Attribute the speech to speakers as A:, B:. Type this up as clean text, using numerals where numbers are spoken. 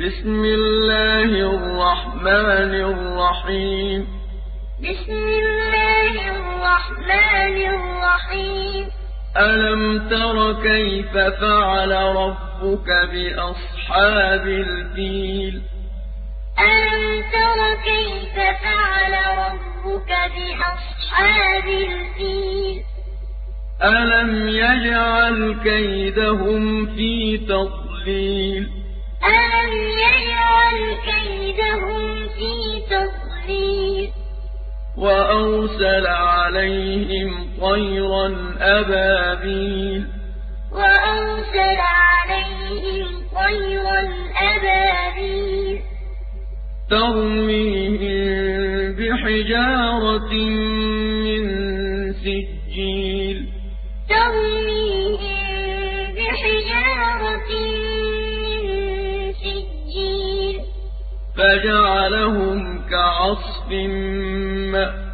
A: بسم الله الرحمن الرحيم
B: بسم الله الرحمن الرحيم
A: ألم تر كيف فعل ربك بأصحاب الفيل
B: ألم تر كيف فعل ربك بأصحاب الفيل
A: ألم يجعل كيدهم في تضليل
B: ألم يجعل كيدهم في تضليل
A: وأرسل عليهم طيرا أبابيل
B: وأرسل عليهم طيرا أبابيل
A: ترميهم بحجارة من سجيل
B: ترميهم بحجارة من سجيل
A: فجعلهم كعصف مأكول